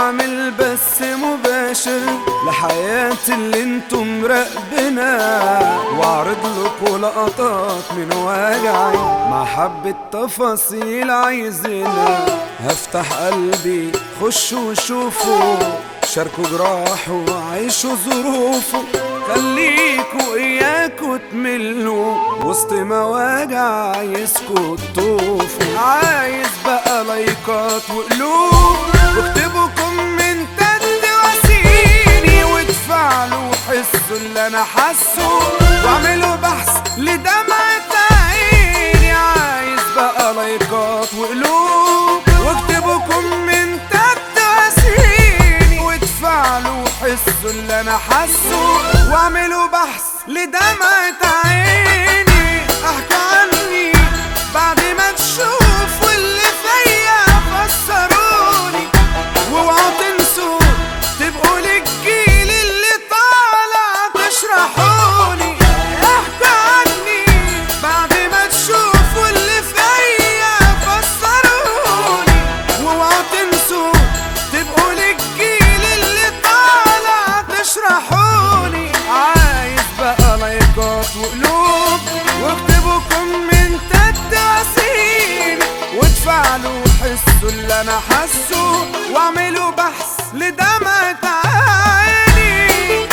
اعمل بس مباشر لحياتي اللي انتم مراقبينها، واعرض لكم لقطات من وجعي مع حبة تفاصيل عايزينها. هفتح قلبي خشوا وشوفوا، شاركوا جراحه وعيشوا ظروفه، خليكوا اياكوا تملوا وسط مواجع عايزكوا تطوفوا. عايز بقى لايكات وقلوب، واكتبوا كومنتات تواسيني، وتفعلوا وحسوا اللي انا حاسه، واعملوا بحث لدمعة عيني. عايز بقى لايكات وقلوب، واكتبوا كومنتات تواسيني، وتفعلوا وحسوا اللي انا حاسه، واعملوا بحث لدمعة عيني. احكوا عني بعد ما تشوفوا اللي فيا، فسروني واوعوا تنسوا تبقوا للجيل اللي طالع تشرحوني. احكوا عني بعد ما تشوفوا اللي فيا، فسروني واوعوا تنسوا تبقوا للجيل اللي طالع تشرحوني. عايز بقى لايكات وقلوب، واكتبوا كومنتات تواسيني، وتفعلوا وحسوا اللي انا حاسه، واعملوا بحث لدمعة عيني.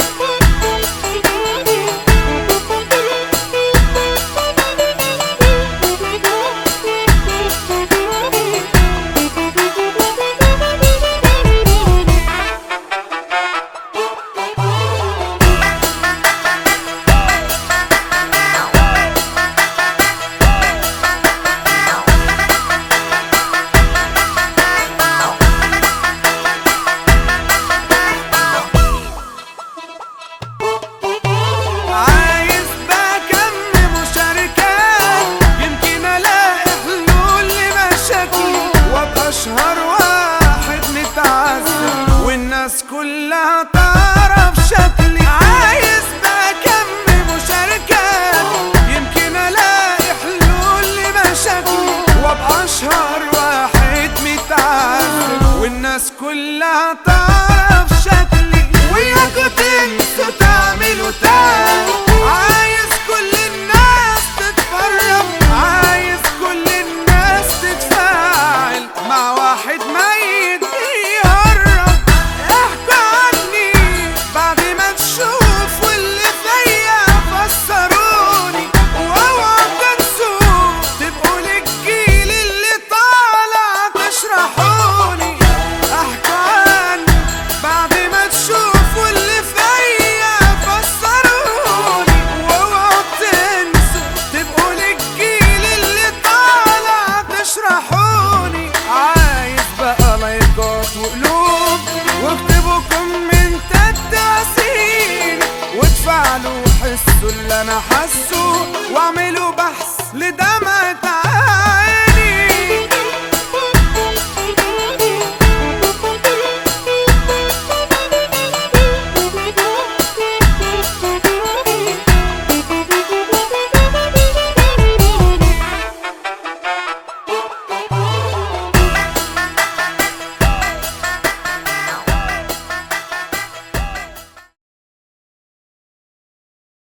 اشهر واحد متعذب والناس كلها تعرف شكلي. عايز بقى كم مشاركات، يمكن الاقي حلول لمشاكلي، وابقى اشهر واحد متعذب والناس كلها تعرف شكلي. وياكوا تنسوا تعملوا تاني، عايز كل الناس تتفرج، عايز كل الناس تتفاعل مع واحد ميت يهرب. احكوا عني بعد ما تشوفوا اللي فيا، فسروني واوعوا تنسوا تبقوا للجيل اللي طالع تشرحوني. احكوا عني بعد ما تشوفوا اللي فيا، فسروني واوعوا تنسوا تبقوا للجيل اللي طالع تشرحوني. عايز بقى لايكات وقلوب، واكتبوا كومنتات تواسيني، وتفعلوا وحسوا اللي انا حاسه، واعملوا بحث لدمعة عيني.